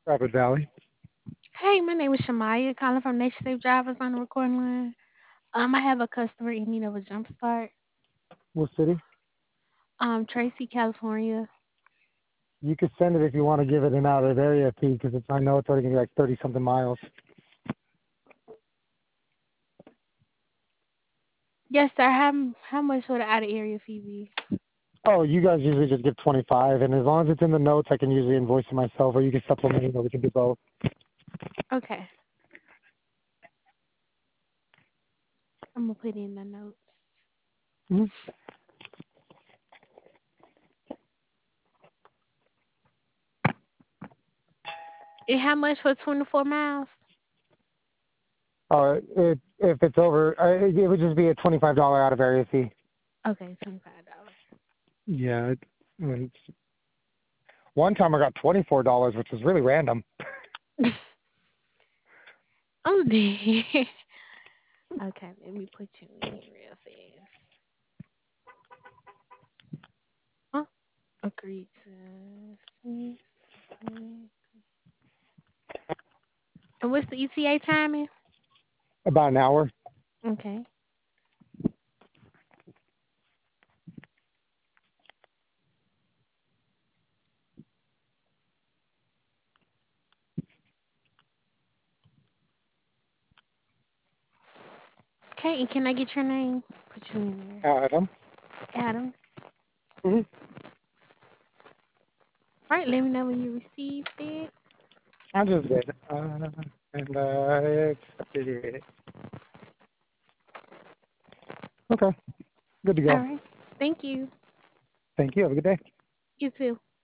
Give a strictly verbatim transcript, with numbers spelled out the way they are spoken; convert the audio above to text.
Rapid Valley. Hey, my name is Shamaya, calling from Nation Safe Drivers on the recording line. Um, I have a customer in need of a jump start. What city? Um, Tracy, California. You could send it if you want to give it an out of area fee because it's I know it's already gonna be like thirty something miles. Yes, sir. How how much would the out of area fee be? Oh, you guys usually just give twenty five, and as long as it's in the notes, I can usually invoice it myself, or you can supplement it, or we can do both. Okay, I'm gonna put in the notes. Mm-hmm. And how much for twenty-four miles? Uh, it, if it's over, uh, it, it would just be a twenty five dollar out of area fee. Okay, twenty-five dollars. Yeah. It, I mean, it's, one time I got twenty four dollars, which was really random. I'm dead. Okay, let me put you in here real fast. Huh? Agreed to. And what's the E T A timing? About an hour. Okay. Okay, and can I get your name? Put you in there. Adam. Adam. Mm-hmm. All right, let me know when you received it. I just did, uh, and uh, accepted it. Okay, good to All go. right. Thank you. Thank you. Have a good day. You too.